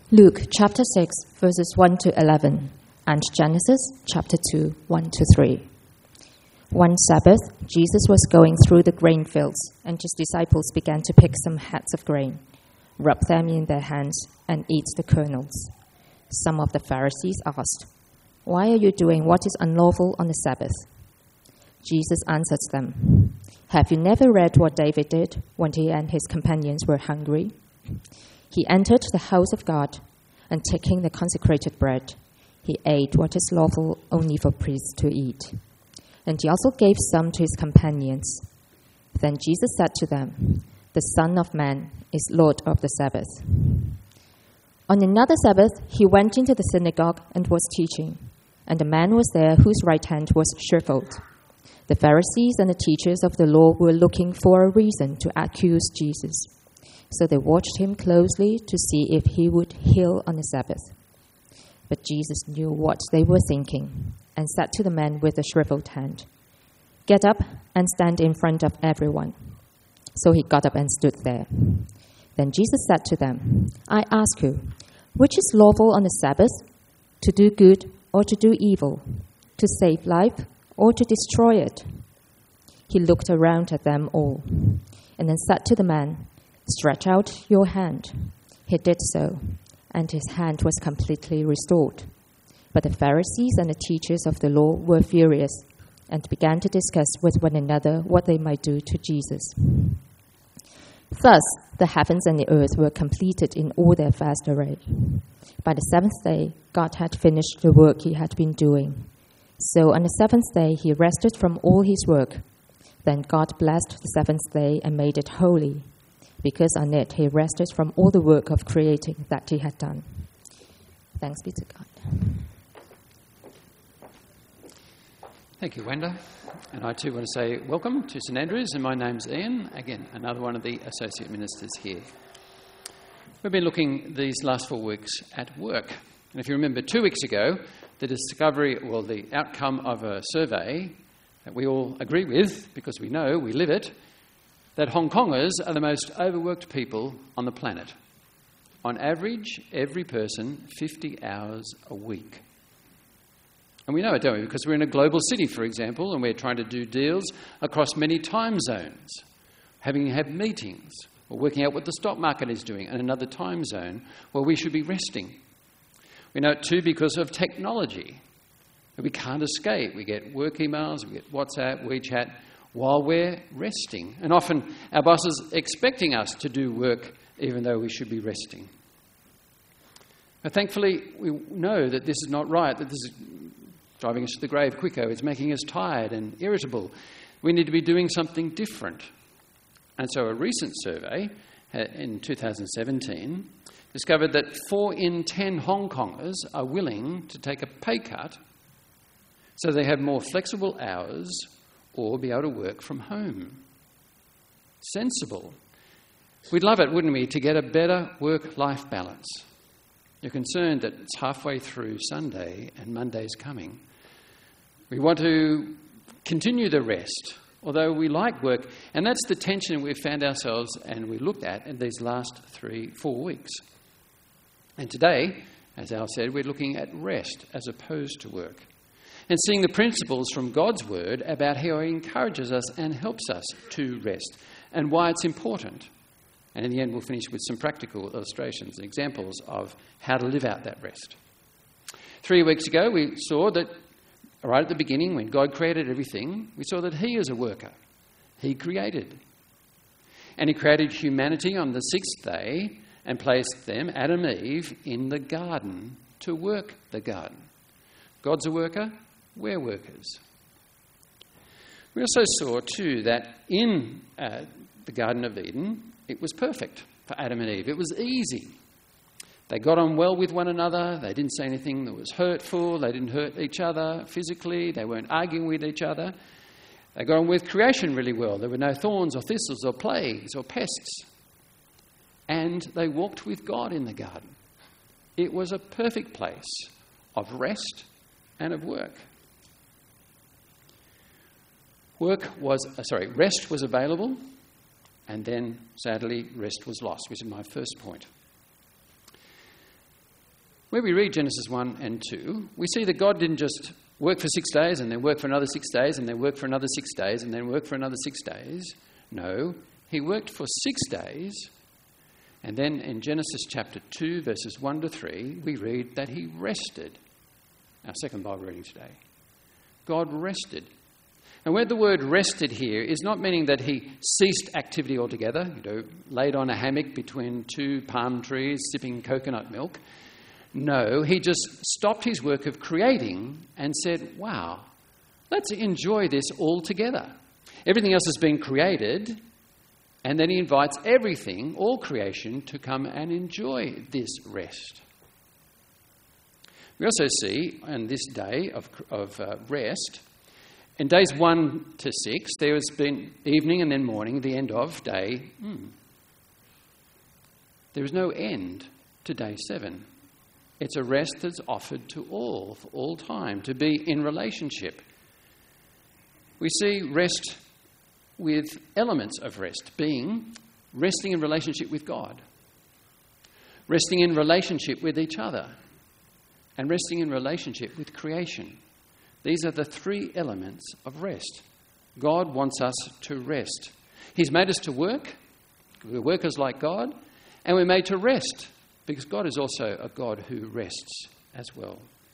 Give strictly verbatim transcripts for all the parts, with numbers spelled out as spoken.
Luke chapter six, verses one to eleven, and Genesis chapter two, one to three. One Sabbath, Jesus was going through the grain fields, and his disciples began to pick some heads of grain, rub them in their hands, and eat the kernels. Some of the Pharisees asked, "Why are you doing what is unlawful on the Sabbath?" Jesus answered them, "Have you never read what David did when he and his companions were hungry? He entered the house of God, and taking the consecrated bread, he ate what is lawful only for priests to eat. And he also gave some to his companions. Then Jesus said to them, 'The Son of Man is Lord of the Sabbath.' On another Sabbath, he went into the synagogue and was teaching, and a man was there whose right hand was shriveled. The Pharisees and the teachers of the law were looking for a reason to accuse Jesus. So they watched him closely to see if he would heal on the Sabbath. But Jesus knew what they were thinking, and said to the man with the shriveled hand, 'Get up and stand in front of everyone.' So he got up and stood there. Then Jesus said to them, 'I ask you, which is lawful on the Sabbath, to do good or to do evil, to save life or to destroy it?' He looked around at them all, and then said to the man, 'Stretch out your hand.' He did so, and his hand was completely restored. But the Pharisees and the teachers of the law were furious and began to discuss with one another what they might do to Jesus. Thus, the heavens and the earth were completed in all their vast array. By the seventh day, God had finished the work he had been doing. So on the seventh day, he rested from all his work. Then God blessed the seventh day and made it holy, because on it he rested from all the work of creating that he had done. Thanks be to God. Thank you, Wenda. And I too want to say welcome to St Andrews, and my name's Ian, again, another one of the associate ministers here. We've been looking these last four weeks at work. And if you remember, two weeks ago, the discovery, well, the outcome of a survey that we all agree with, because we know, we live it, that Hong Kongers are the most overworked people on the planet. On average, every person, fifty hours a week. And we know it, don't we? Because we're in a global city, for example, and we're trying to do deals across many time zones, having to have meetings, or working out what the stock market is doing in another time zone where we should be resting. We know it too because of technology. We can't escape. We get work emails, we get WhatsApp, WeChat, while we're resting. And often our boss is expecting us to do work even though we should be resting. But thankfully, we know that this is not right, that this is driving us to the grave quicker. It's making us tired and irritable. We need to be doing something different. And so a recent survey in two thousand seventeen discovered that four in ten Hong Kongers are willing to take a pay cut so they have more flexible hours or be able to work from home. Sensible. We'd love it, wouldn't we, to get a better work-life balance. You're concerned that it's halfway through Sunday and Monday's coming. We want to continue the rest, although we like work. And that's the tension we've found ourselves and we looked at in these last three, four weeks. And today, as Al said, we're looking at rest as opposed to work, and seeing the principles from God's word about how he encourages us and helps us to rest and why it's important. And in the end, we'll finish with some practical illustrations and examples of how to live out that rest. Three weeks ago, we saw that right at the beginning, when God created everything, we saw that he is a worker. He created. And he created humanity on the sixth day and placed them, Adam and Eve, in the garden to work the garden. God's a worker. We're workers. We also saw, too, that in uh, the Garden of Eden, it was perfect for Adam and Eve. It was easy. They got on well with one another. They didn't say anything that was hurtful. They didn't hurt each other physically. They weren't arguing with each other. They got on with creation really well. There were no thorns or thistles or plagues or pests. And they walked with God in the garden. It was a perfect place of rest and of work. Work was, uh, sorry, rest was available, and then, sadly, rest was lost, which is my first point. When we read Genesis one and two, we see that God didn't just work for six days and then work for another six days and then work for another six days and then work for another six days. No, he worked for six days. And then in Genesis chapter two, verses one to three, we read that he rested. Our second Bible reading today. God rested. And where the word rested here is not meaning that he ceased activity altogether, you know, laid on a hammock between two palm trees, sipping coconut milk. No, he just stopped his work of creating and said, wow, let's enjoy this all together. Everything else has been created, and then he invites everything, all creation, to come and enjoy this rest. We also see on this day of, of uh, rest, in days one to six, there has been evening and then morning, the end of day. Hmm. There is no end to day seven. It's a rest that's offered to all, for all time, to be in relationship. We see rest with elements of rest, being resting in relationship with God, resting in relationship with each other, and resting in relationship with creation. These are the three elements of rest. God wants us to rest. He's made us to work. We're workers like God. And we're made to rest, because God is also a God who rests as well.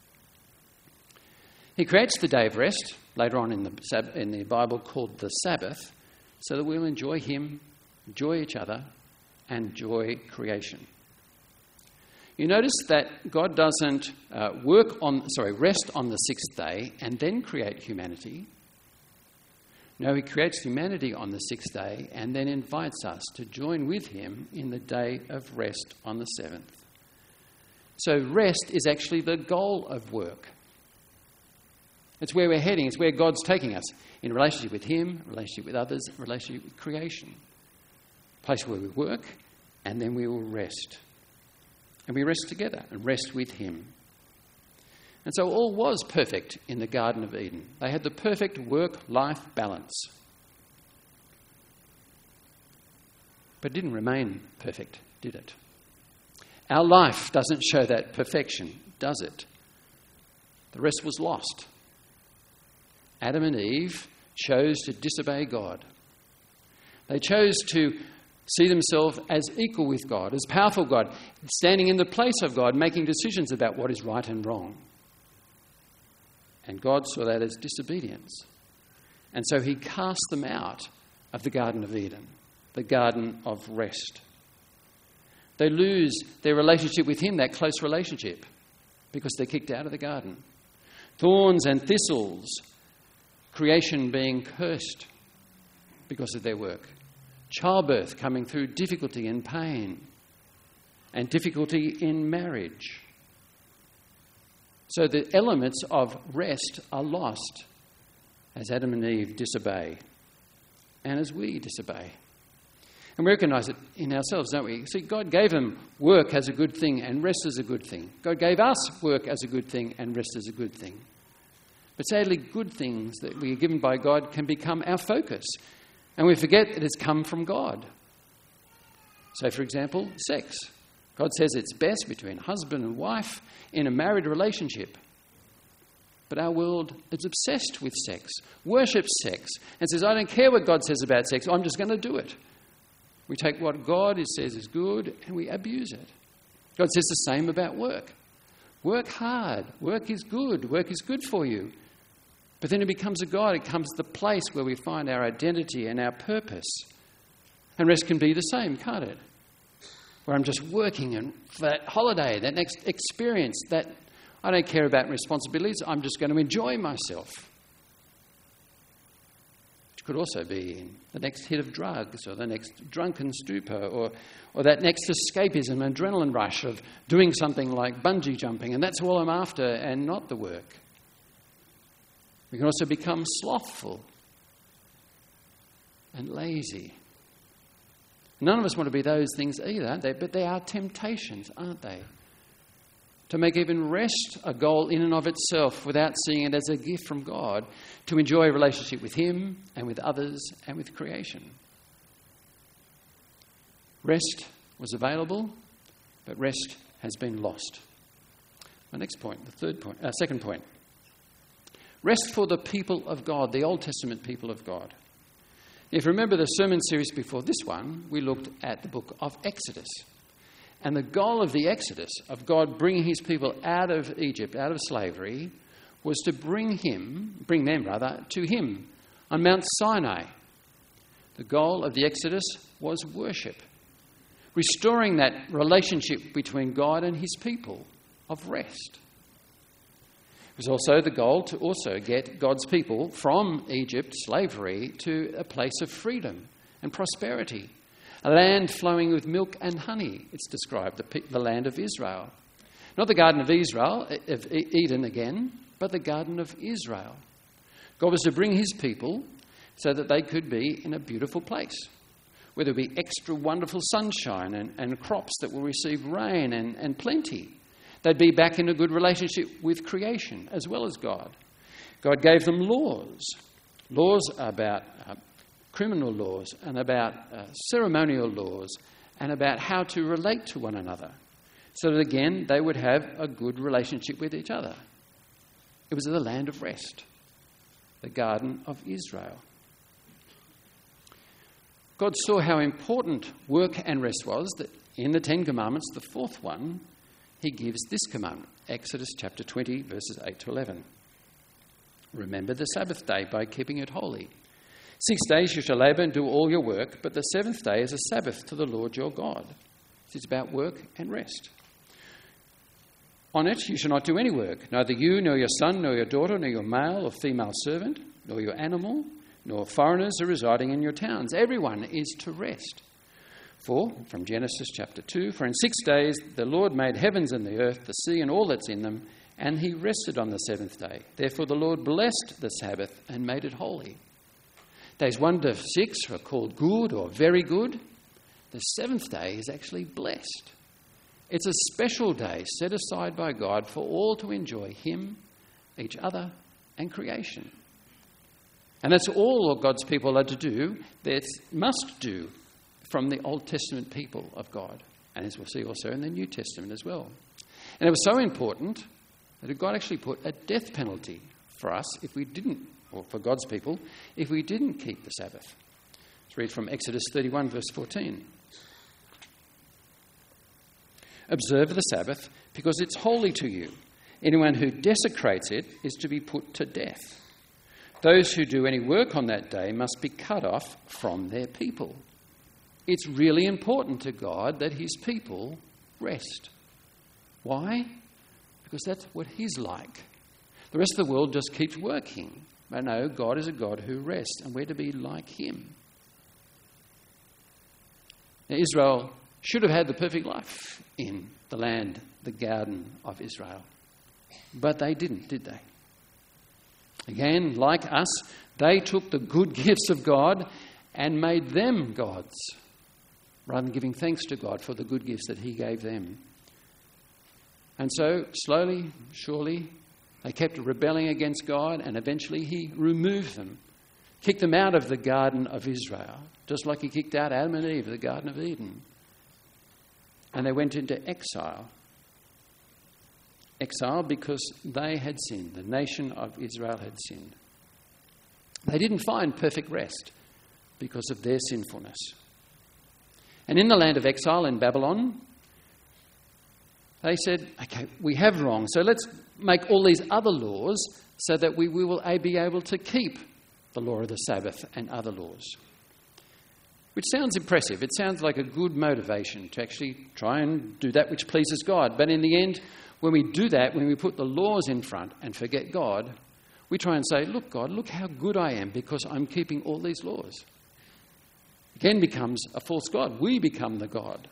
He creates the day of rest, later on in the, in the Bible called the Sabbath, so that we'll enjoy him, enjoy each other, and enjoy creation. You notice that God doesn't uh, work on, sorry, rest on the sixth day and then create humanity. No, he creates humanity on the sixth day and then invites us to join with him in the day of rest on the seventh. So rest is actually the goal of work. It's where we're heading. It's where God's taking us in relationship with him, relationship with others, relationship with creation. A place where we work and then we will rest. And we rest together and rest with him. And so all was perfect in the Garden of Eden. They had the perfect work-life balance. But it didn't remain perfect, did it? Our life doesn't show that perfection, does it? The rest was lost. Adam and Eve chose to disobey God. They chose to see themselves as equal with God, as powerful God, standing in the place of God, making decisions about what is right and wrong. And God saw that as disobedience. And so he cast them out of the Garden of Eden, the garden of rest. They lose their relationship with him, that close relationship, because they're kicked out of the garden. Thorns and thistles, creation being cursed because of their work. Childbirth coming through difficulty and pain, and difficulty in marriage. So the elements of rest are lost as Adam and Eve disobey, and as we disobey. And we recognise it in ourselves, don't we? See, God gave them work as a good thing and rest as a good thing. God gave us work as a good thing and rest as a good thing. But sadly, good things that we are given by God can become our focus. And we forget that it's come from God. So, for example, sex. God says it's best between husband and wife in a married relationship. But our world is obsessed with sex, worships sex, and says, I don't care what God says about sex, I'm just going to do it. We take what God says is good and we abuse it. God says the same about work. Work hard. Work is good. Work is good for you. But then it becomes a God. It becomes the place where we find our identity and our purpose. And rest can be the same, can't it? Where I'm just working and for that holiday, that next experience, that I don't care about responsibilities. I'm just going to enjoy myself. Which could also be in the next hit of drugs or the next drunken stupor or, or that next escapism, adrenaline rush of doing something like bungee jumping. And that's all I'm after and not the work. We can also become slothful and lazy. None of us want to be those things either, aren't they? But they are temptations, aren't they? To make even rest a goal in and of itself without seeing it as a gift from God, to enjoy a relationship with him and with others and with creation. Rest was available, but rest has been lost. My next point, the third point, uh, second point. Rest for the people of God, the Old Testament people of God. If you remember the sermon series before this one, we looked at the book of Exodus. And the goal of the Exodus, of God bringing his people out of Egypt, out of slavery, was to bring him, bring them rather, to him on Mount Sinai. The goal of the Exodus was worship, restoring that relationship between God and his people of rest. It was also the goal to also get God's people from Egypt, slavery, to a place of freedom and prosperity. A land flowing with milk and honey, it's described, the, the land of Israel. Not the Garden of Israel, of Eden again, but the Garden of Israel. God was to bring his people so that they could be in a beautiful place, where there would be extra wonderful sunshine and, and crops that will receive rain and, and plenty. They'd be back in a good relationship with creation as well as God. God gave them laws, laws about uh, criminal laws and about uh, ceremonial laws and about how to relate to one another, so that again they would have a good relationship with each other. It was the land of rest, the Garden of Israel. God saw how important work and rest was, that in the Ten Commandments, the fourth one, he gives this commandment, Exodus chapter twenty, verses eight to eleven. Remember the Sabbath day by keeping it holy. Six days you shall labour and do all your work, but the seventh day is a Sabbath to the Lord your God. It's about work and rest. On it you shall not do any work, neither you, nor your son, nor your daughter, nor your male or female servant, nor your animal, nor foreigners are residing in your towns. Everyone is to rest. For, from Genesis chapter two, for in six days the Lord made heavens and the earth, the sea and all that's in them, and he rested on the seventh day. Therefore the Lord blessed the Sabbath and made it holy. Days one to six are called good or very good. The seventh day is actually blessed. It's a special day set aside by God for all to enjoy him, each other, and creation. And that's all what God's people are to do, they must do from the Old Testament people of God. And as we'll see also in the New Testament as well. And it was so important that God actually put a death penalty for us if we didn't, or for God's people, if we didn't keep the Sabbath. Let's read from Exodus thirty-one, verse fourteen. Observe the Sabbath, because it's holy to you. Anyone who desecrates it is to be put to death. Those who do any work on that day must be cut off from their people. It's really important to God that his people rest. Why? Because that's what he's like. The rest of the world just keeps working. But no, God is a God who rests, and we're to be like him. Now, Israel should have had the perfect life in the land, the Garden of Israel. But they didn't, did they? Again, like us, they took the good gifts of God and made them gods, rather than giving thanks to God for the good gifts that he gave them. And so, slowly, surely, they kept rebelling against God, and eventually he removed them, kicked them out of the Garden of Israel, just like he kicked out Adam and Eve of the Garden of Eden. And they went into exile. Exile because they had sinned. The nation of Israel had sinned. They didn't find perfect rest because of their sinfulness. And in the land of exile in Babylon, they said, okay, we have wrong, so let's make all these other laws so that we will be able to keep the law of the Sabbath and other laws. Which sounds impressive. It sounds like a good motivation to actually try and do that which pleases God. But in the end, when we do that, when we put the laws in front and forget God, we try and say, look, God, look how good I am because I'm keeping all these laws. Again becomes a false God. We become the God.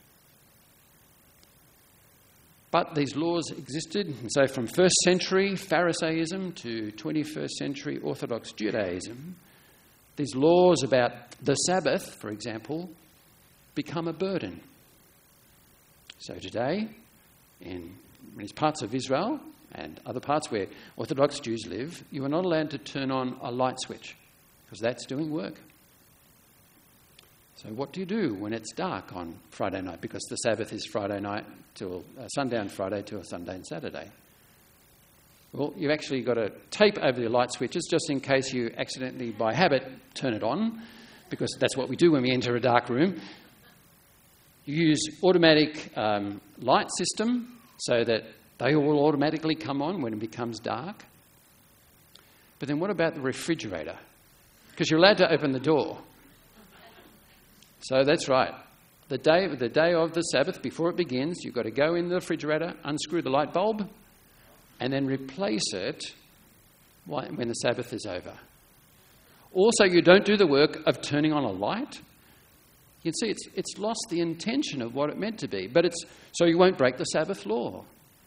But these laws existed, and so from first century Pharisaism to twenty-first century Orthodox Judaism, these laws about the Sabbath, for example, become a burden. So today, in many parts of Israel and other parts where Orthodox Jews live, you are not allowed to turn on a light switch because that's doing work. So what do you do when it's dark on Friday night? Because the Sabbath is Friday night till uh, sundown Friday till Sunday and Saturday. Well, you've actually got to tape over your light switches just in case you accidentally, by habit, turn it on, because that's what we do when we enter a dark room. You use automatic um, light system so that they will automatically come on when it becomes dark. But then what about the refrigerator? Because you're allowed to open the door. So that's right. The day, the day of the Sabbath, before it begins, you've got to go in the refrigerator, unscrew the light bulb, and then replace it when the Sabbath is over. Also, you don't do the work of turning on a light. You can see it's, it's lost the intention of what it meant to be, but it's so you won't break the Sabbath law.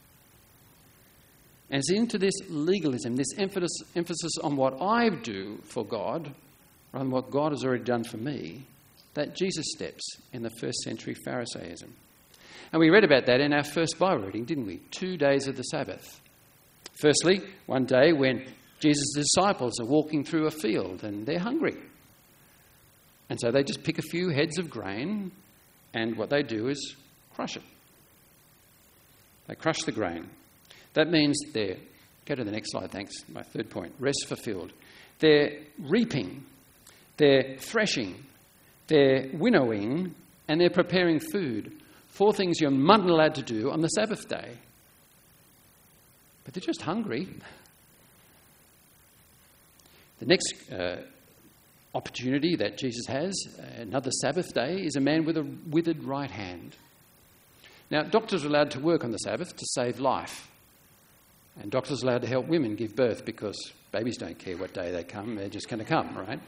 And it's into this legalism, this emphasis, emphasis on what I do for God, rather than what God has already done for me, that Jesus steps in the first century Pharisaism. And we read about that in our first Bible reading, didn't we? Two days of the Sabbath. Firstly, one day when Jesus' disciples are walking through a field and they're hungry. And so they just pick a few heads of grain, and what they do is crush it. They crush the grain. That means they're, go to the next slide, thanks, my third point, rest fulfilled. They're reaping, they're threshing, they're winnowing, and they're preparing food. Four things you're not allowed to do on the Sabbath day. But they're just hungry. The next uh, opportunity that Jesus has, another Sabbath day, is a man with a withered right hand. Now, doctors are allowed to work on the Sabbath to save life. And doctors are allowed to help women give birth because babies don't care what day they come, they're just going to come, right?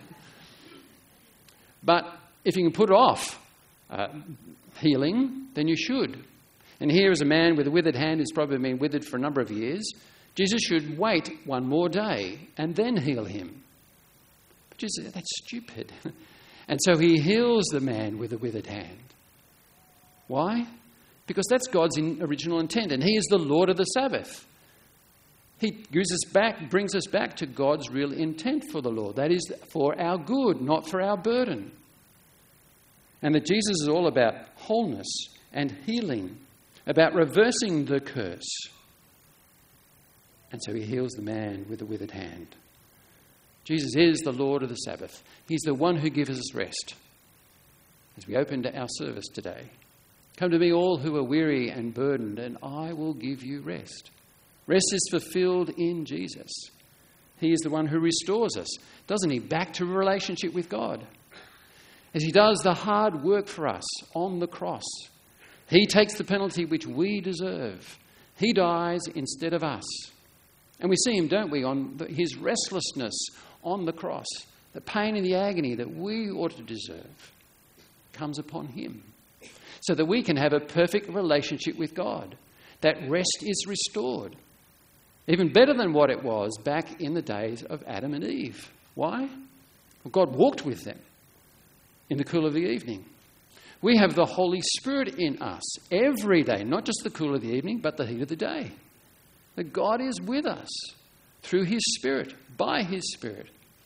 But if you can put off uh, healing, then you should. And here is a man with a withered hand who's probably been withered for a number of years. Jesus should wait one more day and then heal him. But Jesus, that's stupid. And so he heals the man with a withered hand. Why? Because that's God's original intent, and he is the Lord of the Sabbath. He gives us back, brings us back to God's real intent for the law. That is for our good, not for our burden. And that Jesus is all about wholeness and healing, about reversing the curse. And so he heals the man with the withered hand. Jesus is the Lord of the Sabbath. He's the one who gives us rest. As we open our service today, come to me all who are weary and burdened, and I will give you rest. Rest is fulfilled in Jesus. He is the one who restores us, doesn't he, back to a relationship with God. As he does the hard work for us on the cross. He takes the penalty which we deserve. He dies instead of us. And we see him, don't we, on the, his restlessness on the cross. The pain and the agony that we ought to deserve comes upon him. So that we can have a perfect relationship with God. That rest is restored. Even better than what it was back in the days of Adam and Eve. Why? Well, God walked with them in the cool of the evening. We have the Holy Spirit in us every day, not just the cool of the evening, but the heat of the day. That God is with us through his Spirit, by his Spirit.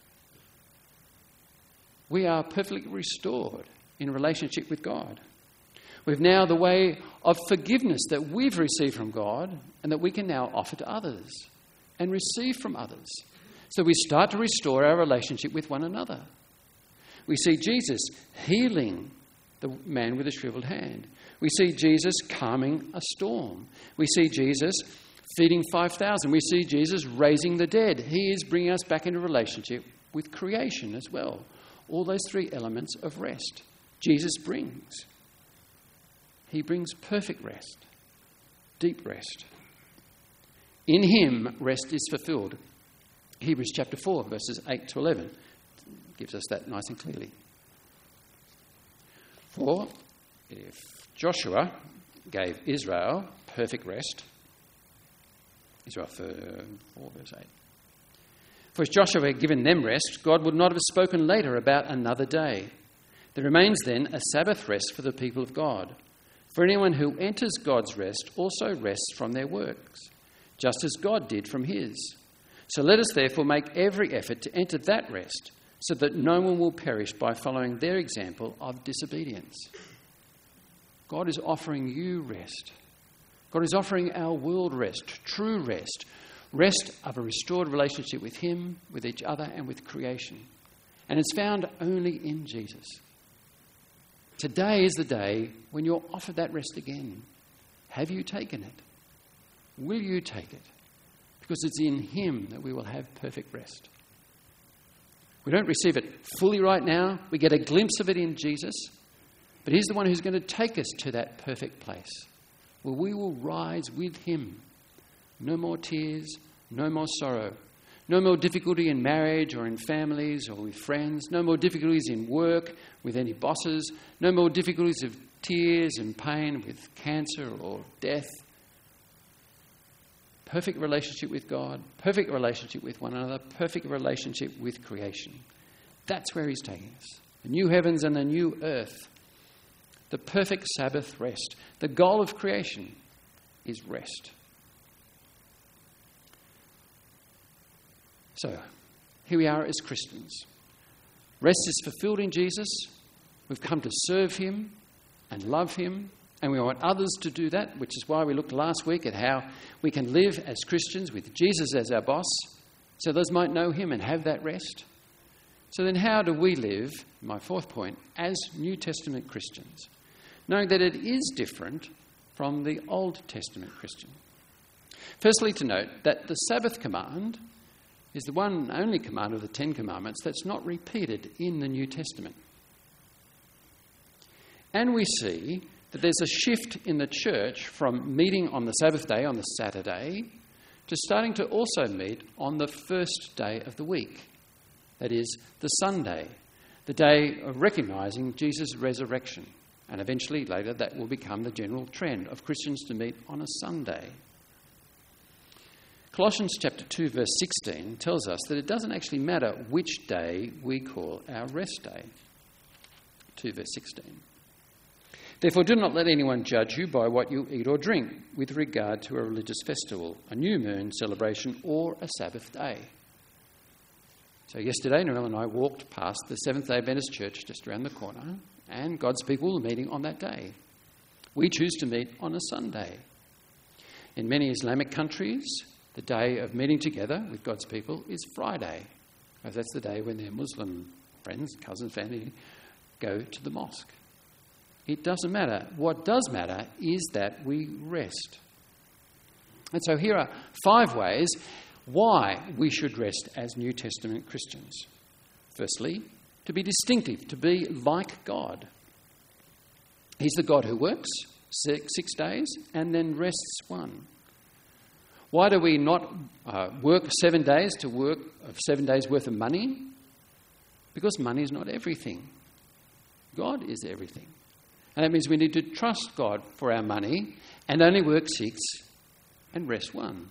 We are perfectly restored in relationship with God. We've now the way of forgiveness that we've received from God and that we can now offer to others and receive from others. So we start to restore our relationship with one another. We see Jesus healing the man with a shriveled hand. We see Jesus calming a storm. We see Jesus feeding five thousand. We see Jesus raising the dead. He is bringing us back into relationship with creation as well. All those three elements of rest Jesus brings. He brings perfect rest, deep rest. In him, rest is fulfilled. Hebrews chapter four, verses eight to eleven gives us that nice and clearly. For if Joshua gave Israel perfect rest, Israel four, verse eight. For if Joshua had given them rest, God would not have spoken later about another day. There remains then a Sabbath rest for the people of God. For anyone who enters God's rest also rests from their works, just as God did from his. So let us therefore make every effort to enter that rest, so that no one will perish by following their example of disobedience. God is offering you rest. God is offering our world rest, true rest, rest of a restored relationship with him, with each other, and with creation. And it's found only in Jesus. Today is the day when you're offered that rest again. Have you taken it? Will you take it? Because it's in him that we will have perfect rest. We don't receive it fully right now. We get a glimpse of it in Jesus. But he's the one who's going to take us to that perfect place where we will rise with him. No more tears, no more sorrow, no more difficulty in marriage or in families or with friends, no more difficulties in work with any bosses, no more difficulties of tears and pain with cancer or death. Perfect relationship with God, perfect relationship with one another, perfect relationship with creation. That's where he's taking us. The new heavens and the new earth. The perfect Sabbath rest. The goal of creation is rest. So, here we are as Christians. Rest is fulfilled in Jesus. We've come to serve him and love him. And we want others to do that, which is why we looked last week at how we can live as Christians with Jesus as our boss, so others might know him and have that rest. So then how do we live, my fourth point, as New Testament Christians, knowing that it is different from the Old Testament Christian? Firstly, to note that the Sabbath command is the one and only command of the Ten Commandments that's not repeated in the New Testament. And we see that there's a shift in the church from meeting on the Sabbath day, on the Saturday, to starting to also meet on the first day of the week. That is, the Sunday, the day of recognising Jesus' resurrection. And eventually, later, that will become the general trend of Christians to meet on a Sunday. Colossians chapter two, verse sixteen tells us that it doesn't actually matter which day we call our rest day. two, verse sixteen. Therefore, do not let anyone judge you by what you eat or drink with regard to a religious festival, a new moon celebration, or a Sabbath day. So yesterday, Noel and I walked past the Seventh-day Adventist Church just around the corner, and God's people were meeting on that day. We choose to meet on a Sunday. In many Islamic countries, the day of meeting together with God's people is Friday, because that's the day when their Muslim friends, cousins, family go to the mosque. It doesn't matter. What does matter is that we rest. And so here are five ways why we should rest as New Testament Christians. Firstly, to be distinctive, to be like God. He's the God who works six, six days and then rests one. Why do we not uh, work seven days to work of seven days worth of money? Because money is not everything. God is everything. And that means we need to trust God for our money and only work six and rest one.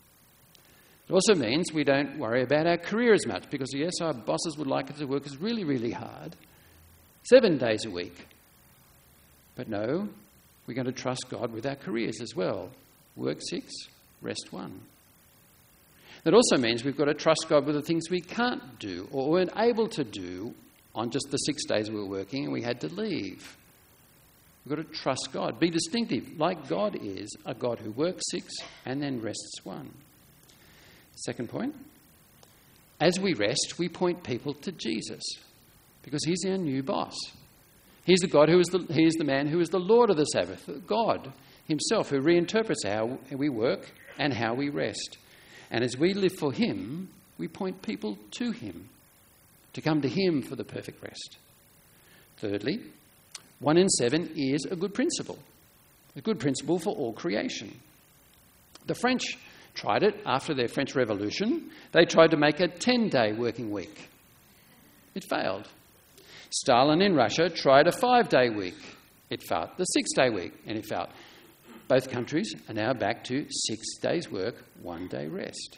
It also means we don't worry about our career as much because, yes, our bosses would like us to work really, really hard, seven days a week. But no, we're going to trust God with our careers as well. Work six, rest one. That also means we've got to trust God with the things we can't do or weren't able to do on just the six days we were working and we had to leave. We've got to trust God. Be distinctive, like God is, a God who works six and then rests one. Second point, as we rest, we point people to Jesus because he's our new boss. He's the God who is the, he is the man who is the Lord of the Sabbath, God himself who reinterprets how we work and how we rest. And as we live for him, we point people to him, to come to him for the perfect rest. Thirdly, one in seven is a good principle, a good principle for all creation. The French tried it after their French Revolution. They tried to make a ten-day working week. It failed. Stalin in Russia tried a five-day week. It failed. The six-day week, and it failed. Both countries are now back to six days work, one day rest.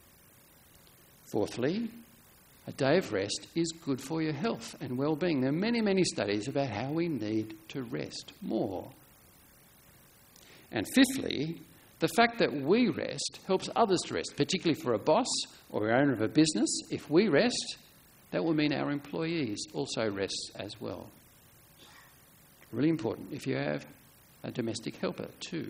Fourthly, a day of rest is good for your health and well-being. There are many, many studies about how we need to rest more. And fifthly, the fact that we rest helps others to rest, particularly for a boss or the owner of a business. If we rest, That will mean our employees also rest as well. Really important if you have a domestic helper too.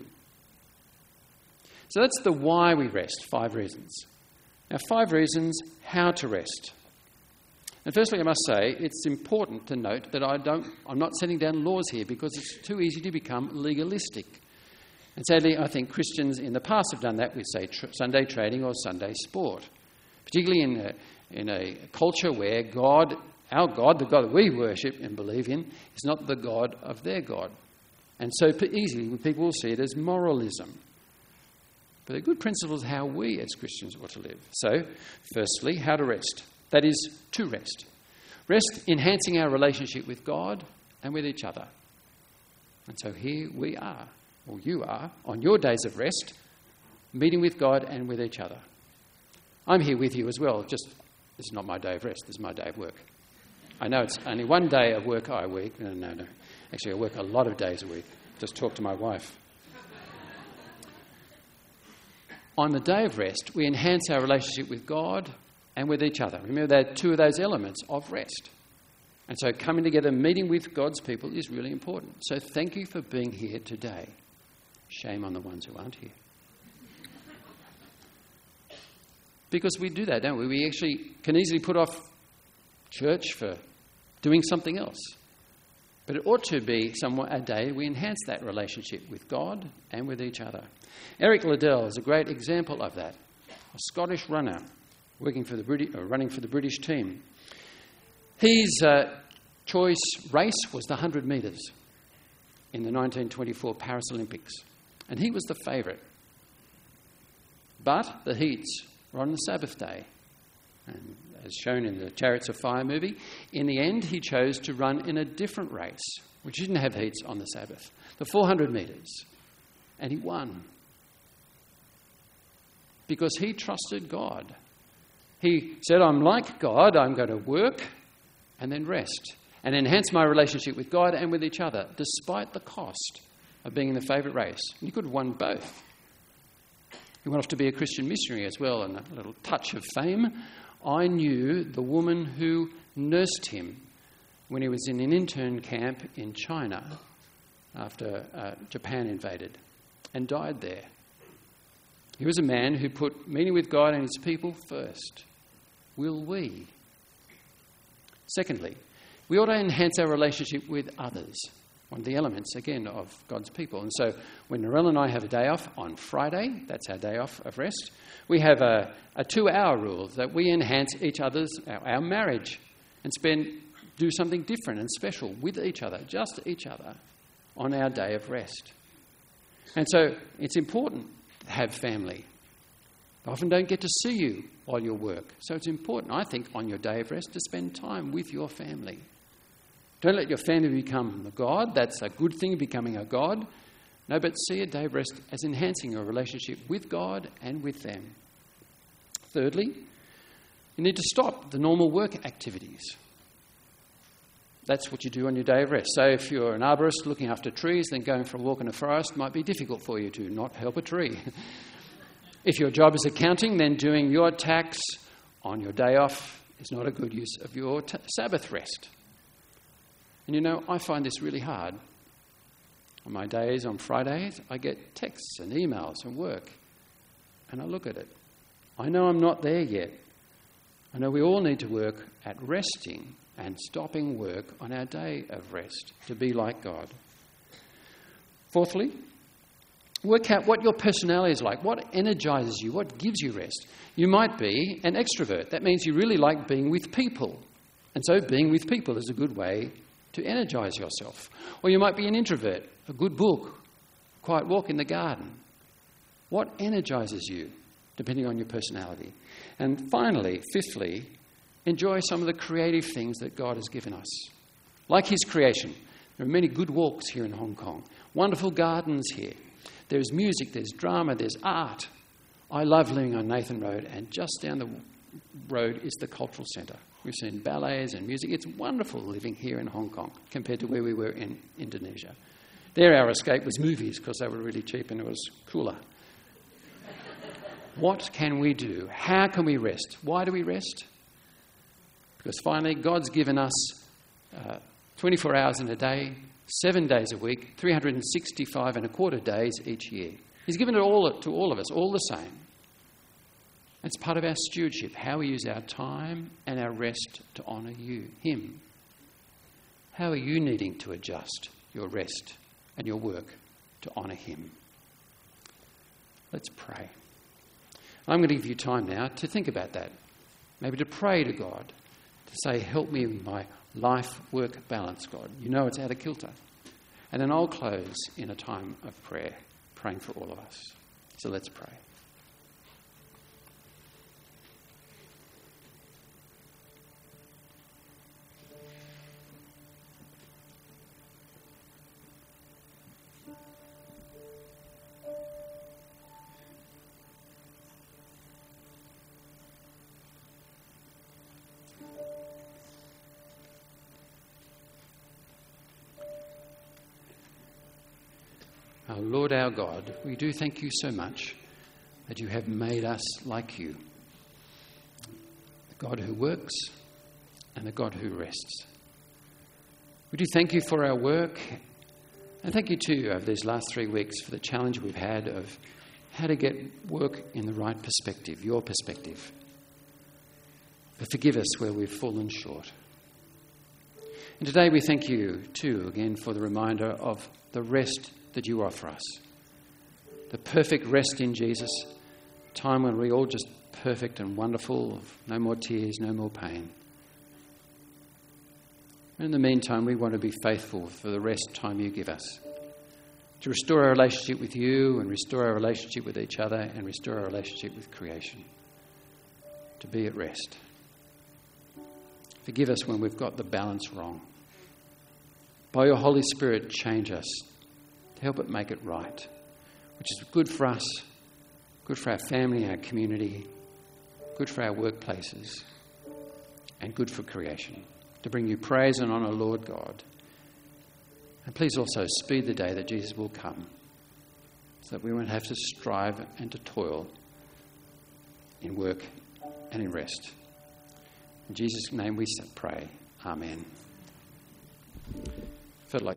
So that's the why we rest, five reasons. Now, five reasons how to rest. And firstly, I must say, it's important to note that I don't, I'm not setting down laws here because it's too easy to become legalistic. And sadly, I think Christians in the past have done that with, say, tr- Sunday trading or Sunday sport, particularly in a, in a culture where God, our God, the God that we worship and believe in, is not the God of their God. And so easily people will see it as moralism. But they're good principles how we as Christians ought to live. So, firstly, how to rest. That is, to rest. Rest enhancing our relationship with God and with each other. And so here we are, or you are, on your days of rest, meeting with God and with each other. I'm here with you as well, just this is not my day of rest, this is my day of work. I know it's only one day of work a week. No, no, no. Actually, I work a lot of days a week. Just talk to my wife. On the day of rest, we enhance our relationship with God and with each other. Remember, they're two of those elements of rest. And so coming together, meeting with God's people is really important. So thank you for being here today. Shame on the ones who aren't here. Because we do that, don't we? We actually can easily put off church for doing something else. But it ought to be somewhat a day we enhance that relationship with God and with each other. Eric Liddell is a great example of that. A Scottish runner working for the British, or running for the British team. His uh, choice race was the one hundred metres in the nineteen twenty-four Paris Olympics. And he was the favourite. But the heats were on the Sabbath day. And as shown in the Chariots of Fire movie, in the end he chose to run in a different race, which didn't have heats on the Sabbath, the four hundred metres. And he won. Because he trusted God. He said, I'm like God, I'm going to work and then rest and enhance my relationship with God and with each other, despite the cost of being in the favourite race. And he could have won both. He went off to be a Christian missionary as well, and a little touch of fame. I knew the woman who nursed him when he was in an intern camp in China after uh, Japan invaded and died there. He was a man who put meeting with God and his people first. Will we? Secondly, we ought to enhance our relationship with others. One of the elements, again, of God's people. And so when Narelle and I have a day off on Friday, that's our day off of rest, we have a, a two-hour rule that we enhance each other's, our, our marriage, and spend, do something different and special with each other, just each other, on our day of rest. And so it's important to have family. They often don't get to see you while you work. So it's important, I think, on your day of rest to spend time with your family. Don't let your family become the God. That's a good thing, becoming a God. No, but see a day of rest as enhancing your relationship with God and with them. Thirdly, you need to stop the normal work activities. That's what you do on your day of rest. So if you're an arborist looking after trees, then going for a walk in a forest might be difficult for you to not help a tree. If your job is accounting, then doing your tax on your day off is not a good use of your t- Sabbath rest. And you know, I find this really hard. On my days, on Fridays, I get texts and emails from work. And I look at it. I know I'm not there yet. I know we all need to work at resting and stopping work on our day of rest to be like God. Fourthly, work out what your personality is like, what energizes you, what gives you rest. You might be an extrovert. That means you really like being with people. And so being with people is a good way to energize yourself. Or you might be an introvert, a good book, a quiet walk in the garden. What energizes you, depending on your personality? And finally, fifthly, enjoy some of the creative things that God has given us. Like his creation. There are many good walks here in Hong Kong. Wonderful gardens here. There's music, there's drama, there's art. I love living on Nathan Road, and just down the road is the cultural centre. We've seen ballets and music. It's wonderful living here in Hong Kong compared to where we were in Indonesia. There our escape was movies because they were really cheap and it was cooler. What can we do? How can we rest? Why do we rest? Because finally, God's given us uh, twenty-four hours in a day, seven days a week, three hundred sixty-five and a quarter days each year. He's given it all to all of us, all the same. It's part of our stewardship, how we use our time and our rest to honour you, him. How are you needing to adjust your rest and your work to honour him? Let's pray. I'm going to give you time now to think about that. Maybe to pray to God, to say, help me with my life-work balance, God. You know it's out of kilter. And then I'll close in a time of prayer, praying for all of us. So let's pray. Oh, Lord our God, we do thank you so much that you have made us like you, the God who works and the God who rests. We do thank you for our work, and thank you too over these last three weeks for the challenge we've had of how to get work in the right perspective, your perspective. But forgive us where we've fallen short. And today we thank you too again for the reminder of the rest that you offer us. The perfect rest in Jesus, time when we're all just perfect and wonderful, no more tears, no more pain. And in the meantime, we want to be faithful for the rest time you give us, to restore our relationship with you and restore our relationship with each other and restore our relationship with creation, to be at rest. Forgive us when we've got the balance wrong. By your Holy Spirit, change us to help it make it right, which is good for us, good for our family, our community, good for our workplaces, and good for creation. To bring you praise and honour, Lord God. And please also speed the day that Jesus will come, so that we won't have to strive and to toil in work and in rest. In Jesus' name we pray. Amen. Felt like